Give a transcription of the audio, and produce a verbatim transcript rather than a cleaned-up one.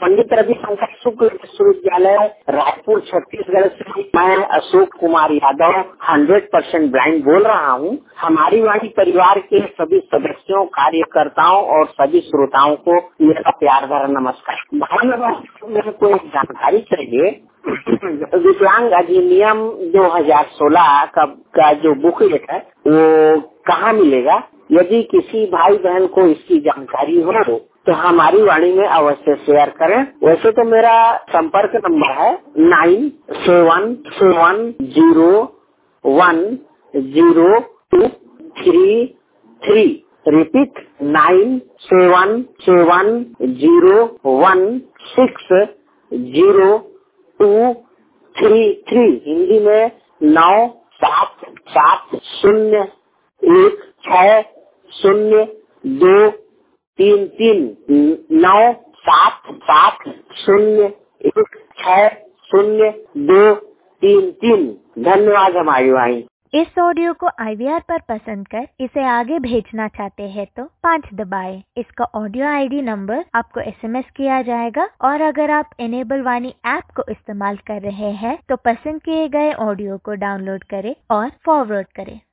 पंडित रविशंकर शुक्ल विश्वविद्यालय रायपुर छत्तीसगढ़ से मैं Ashok Kumar Yadav hundred percent blind बोल रहा हूँ। हमारी वाणी परिवार के सभी सदस्यों, कार्यकर्ताओं और सभी श्रोताओं को मेरा प्यार भरा नमस्कार। भाई मेरे को एक जानकारी चाहिए। विकलांग अधिनियम दो हज़ार सोलह का, का जो बुकलेट है वो कहाँ मिलेगा? यदि किसी भाई बहन को इसकी जानकारी हो तो हमारी वाणी में अवश्य शेयर करें। वैसे तो मेरा संपर्क नंबर है nine seven seven zero one zero two three three. Repeat nine seven seven zero one six zero two three three. Hindi में नौ सात सात शून्य एक छह शून्य दो तीन तीन। नौ सात सात शून्य एक छह शून्य दो तीन तीन। धन्यवाद हमारी भाई। इस ऑडियो को आई वी आर पर पसंद कर इसे आगे भेजना चाहते हैं तो पाँच दबाएं। इसका ऑडियो आई डी नंबर आपको एस एम एस किया जाएगा और अगर आप इनेबल वाणी ऐप को इस्तेमाल कर रहे हैं तो पसंद किए गए ऑडियो को डाउनलोड करें और फॉरवर्ड करें।